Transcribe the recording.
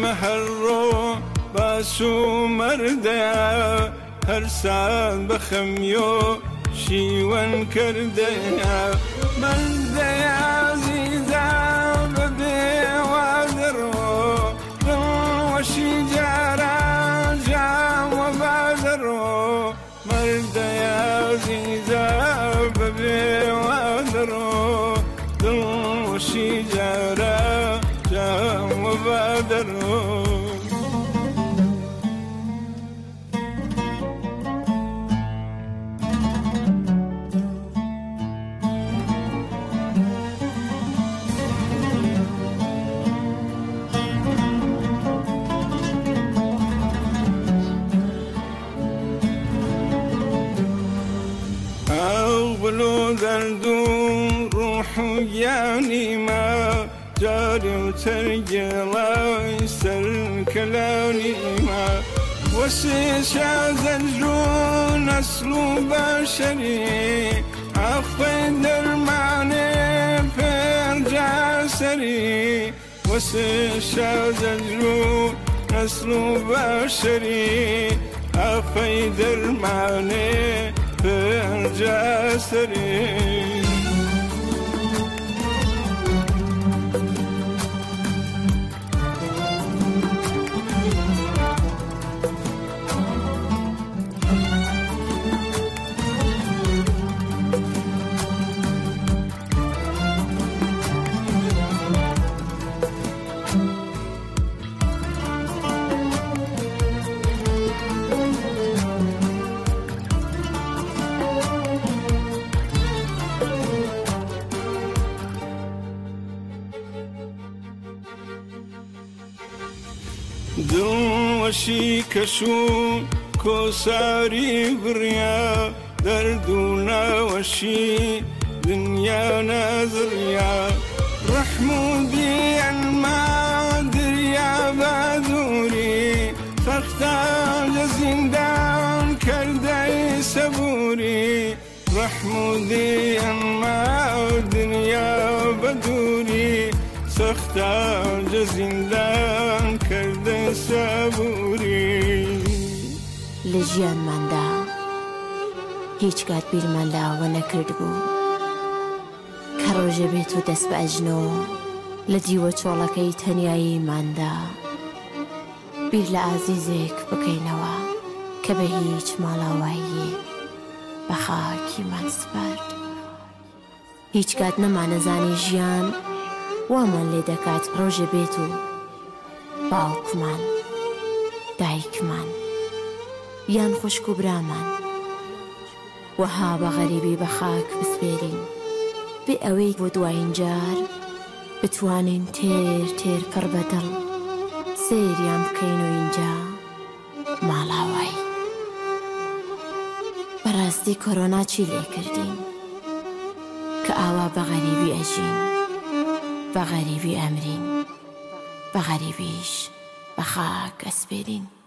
هەڕۆ باش و مەردەیە هەر سان بەخەمیۆ شیوەن کردەیە مەردەیە عەزیزە بەبێوا دەڕۆ دڵوەشی جارە جاوە بادەڕۆ مەردەیە عەزیزە بەبێوا دەڕۆ دڵوەشی جارە جاوە بادەڕۆ أغلو دردو روح يعني ما جاري وترجلي سر كلامي ما وسيش زجرو نسل بشري عفي درماني فرجع سري وسيش زجرو نسل بشري عفي درماني فرجع سري دڵوەشی کەشوو کۆساری بڕیا دەرد و ناوەشی دنیا نازڕیا ڕەحمودی ئەنما دریا بادووری سەختە لە زیندان کەردەی سەبووری ڕەحمودی ئەنما دنیا بەدووری سەختە لە زیندان کەردەی سەبووری لە ژیانماندا هیچ کات بیرمان لاوە نەکرد بوو کە ڕۆژە بێت و دەست بە ئەژنۆ لە دیوە چۆڵەکەی تەنیاییماندا بیر لە ئازیزێک بکەینەوە کە بە هیچ ماڵاوایی بە خاکیمان سپارد هیچ کات نەمانەزانی ژیان وامان لێ دەکات ڕۆژە بێت و باوکمان دایکمان یان خوشک و برامان وەها بە غەریبی بە خاک بسپێرین بێ ئەوەی بۆ دوایین جار بتوانین تێر تێر پڕ بەدڵ سێریان بکەین و اینجا ماڵاوایی بەڕاستی کۆرۆنا چی لێ کردین کە ئاوا بە غەریبی ئەژین بە غەریبی ئەمرین بە غەریبیش بە خاک ئەسپێرین